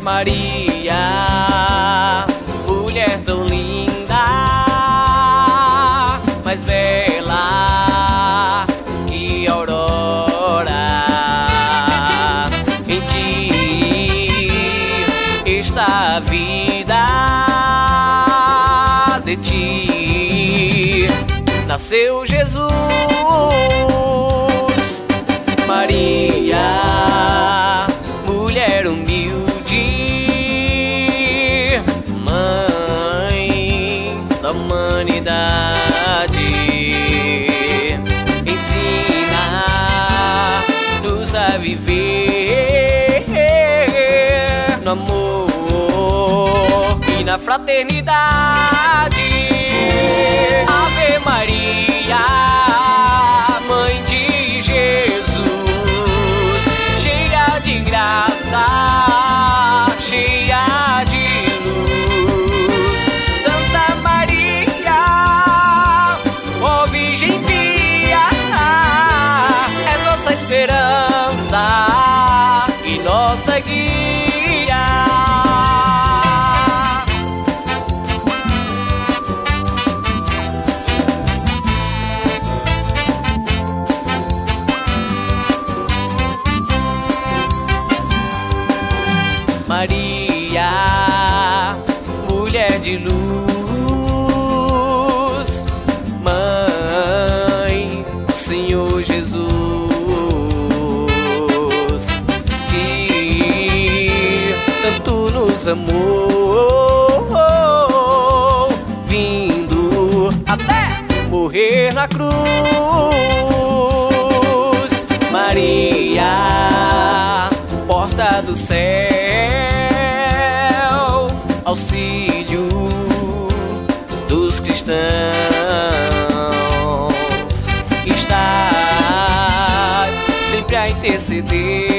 Maria, mulher tão linda, mais bela que a aurora. Em ti está a vida, de ti nasceu Jesus. Maria, mulher humilde, mãe da humanidade, ensina-nos a viver no amor e na fraternidade. Ave Maria, mãe de Jesus, cheia de graça, cheia de luz. Santa Maria, ó Virgem pia, és nossa esperança e nossa guia. Maria, mulher de luz, mãe do Senhor Jesus, que tanto nos amou, vindo até morrer na cruz. Maria, porta do céu, auxílio dos cristãos, está sempre a interceder